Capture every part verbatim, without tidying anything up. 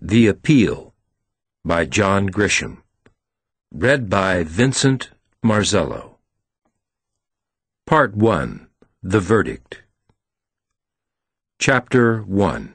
The Appeal by John Grisham. Read by Vincent Marzello. Part one. The Verdict. Chapter one.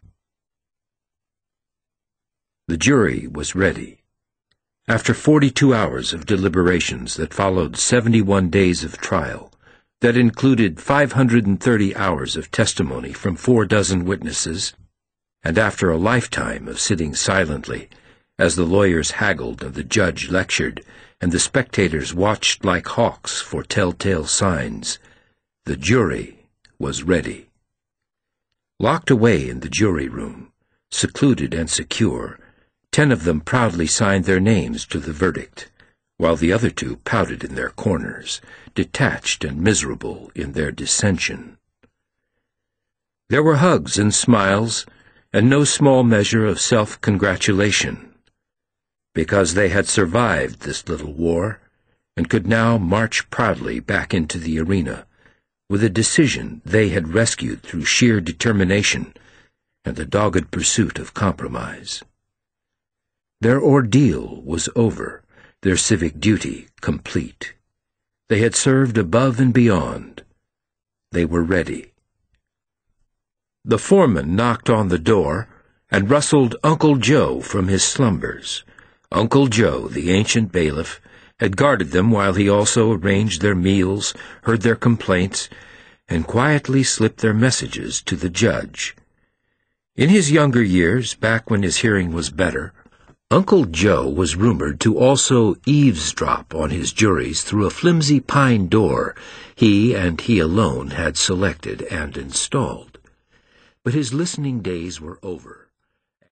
The jury was ready. After forty-two hours of deliberations that followed seventy-one days of trial, that included five hundred thirty hours of testimony from four dozen witnesses, and after a lifetime of sitting silently as the lawyers haggled and the judge lectured and the spectators watched like hawks for telltale signs, the jury was ready. Locked away in the jury room, secluded and secure, ten of them proudly signed their names to the verdict, while the other two pouted in their corners, detached and miserable in their dissension. There were hugs and smiles, and no small measure of self-congratulation, because they had survived this little war and could now march proudly back into the arena with a decision they had rescued through sheer determination and the dogged pursuit of compromise. Their ordeal was over, their civic duty complete. They had served above and beyond. They were ready. The foreman knocked on the door and rustled Uncle Joe from his slumbers. Uncle Joe, the ancient bailiff, had guarded them while he also arranged their meals, heard their complaints, and quietly slipped their messages to the judge. In his younger years, back when his hearing was better, Uncle Joe was rumored to also eavesdrop on his juries through a flimsy pine door he and he alone had selected and installed. But his listening days were over.